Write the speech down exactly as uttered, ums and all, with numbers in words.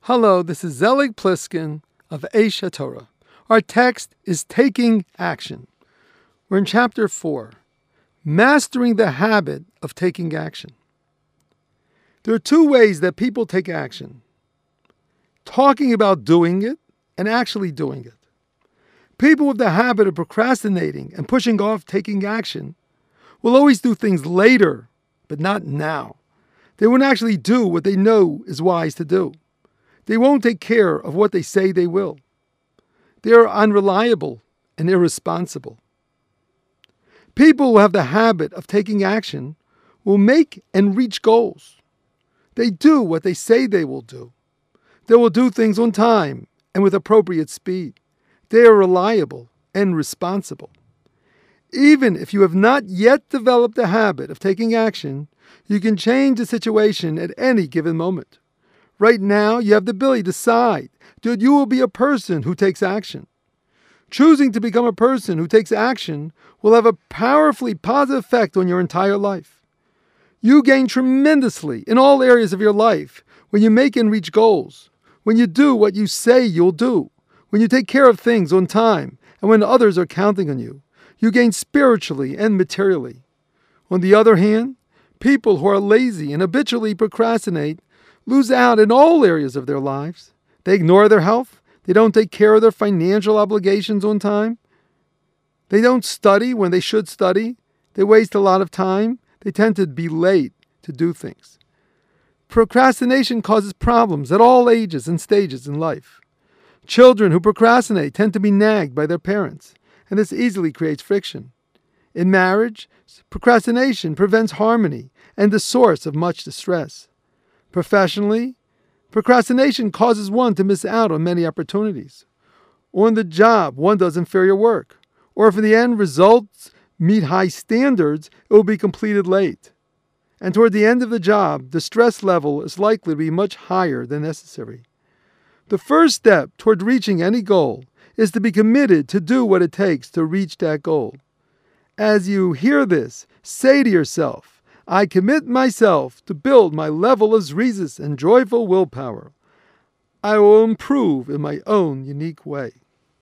Hello, this is Zelig Pliskin of Aish HaTorah. Our text is Taking Action. We're in chapter four, Mastering the Habit of Taking Action. There are two ways that people take action: talking about doing it and actually doing it. People with the habit of procrastinating and pushing off taking action will always do things later, but not now. They won't actually do what they know is wise to do. They won't take care of what they say they will. They are unreliable and irresponsible. People who have the habit of taking action will make and reach goals. They do what they say they will do. They will do things on time and with appropriate speed. They are reliable and responsible. Even if you have not yet developed the habit of taking action, you can change the situation at any given moment. Right now, you have the ability to decide that you will be a person who takes action. Choosing to become a person who takes action will have a powerfully positive effect on your entire life. You gain tremendously in all areas of your life when you make and reach goals, when you do what you say you'll do, when you take care of things on time, and when others are counting on you. You gain spiritually and materially. On the other hand, people who are lazy and habitually procrastinate lose out in all areas of their lives. They ignore their health. They don't take care of their financial obligations on time. They don't study when they should study. They waste a lot of time. They tend to be late to do things. Procrastination causes problems at all ages and stages in life. Children who procrastinate tend to be nagged by their parents, and this easily creates friction. In marriage, procrastination prevents harmony and the source of much distress. Professionally, procrastination causes one to miss out on many opportunities. On the job, one does inferior work, or if the end results meet high standards, it will be completed late. And toward the end of the job, the stress level is likely to be much higher than necessary. The first step toward reaching any goal is to be committed to do what it takes to reach that goal. As you hear this, say to yourself, I commit myself to build my level of zrizis and joyful willpower. I will improve in my own unique way.